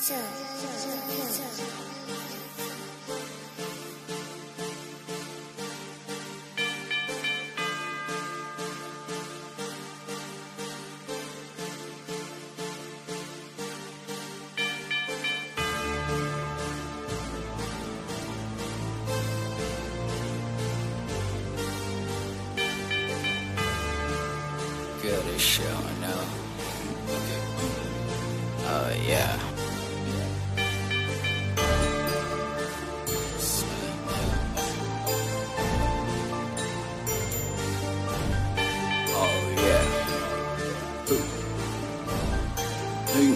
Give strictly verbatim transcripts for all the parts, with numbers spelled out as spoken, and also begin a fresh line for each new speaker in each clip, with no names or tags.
Feel this shit on now. Oh yeah. Oh yeah. Hey.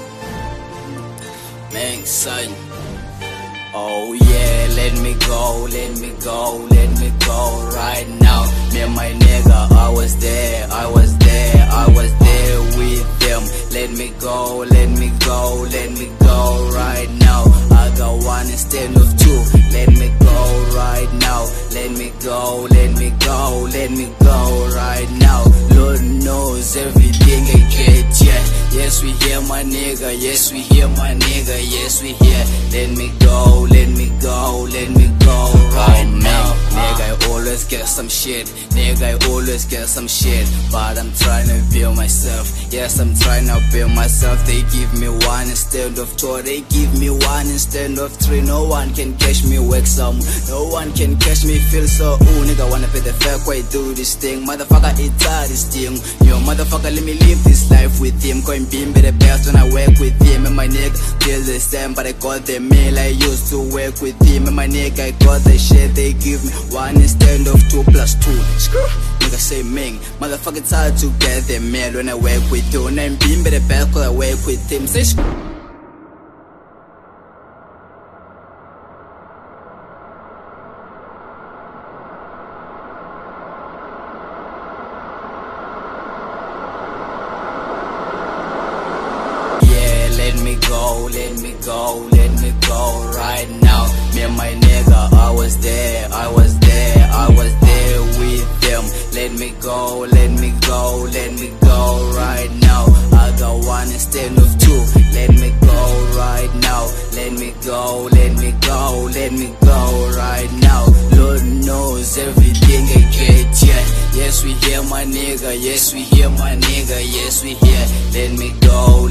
Man, son. Oh yeah, let me go, let me go, let me go right now. Me and my nigga, I was there, I was there, I was there with them. Let me go, let me go, let me go right now. I got one instead of two. Let me go right now. Let me go, let me go, let me go right now. Lord knows everything I get, yeah. Yes, we hear my nigga, yes, we hear my nigga, yes, we hear. Let me go, let me go, let me go right now. Nigga, I always get some shit, nigga, I always get some shit. But I'm trying to build myself, yes, I'm trying to build myself. They give me one instead of two, they give me one instead of three. No one can catch me work some, no one can catch me feel so. Ooh, nigga wanna pay the fair way, do this thing. Motherfucker, it's hard, this thing. Yo, motherfucker, let me live this life with him. Going beam be the best when I work with him. And my nigga feel the same, but I got the meal I used to work with him. And my nigga, I got the shit they give me one instead of two plus two. Screw, nigga say ming. Motherfucker, it's hard to get the meal when I work with you. And I'm beam be the best cause I work with him. Say screw. Let me go, let me go, let me go right now. Me and my nigga, I was there, I was there, I was there with them. Let me go, let me go, let me go right now. I got one instead of two. Let me go right now. Let me go, let me go, let me go right now. Lord knows everything I get, yeah. Yes, we hear my nigga, yes, we hear my nigga, yes, we hear. Let me go,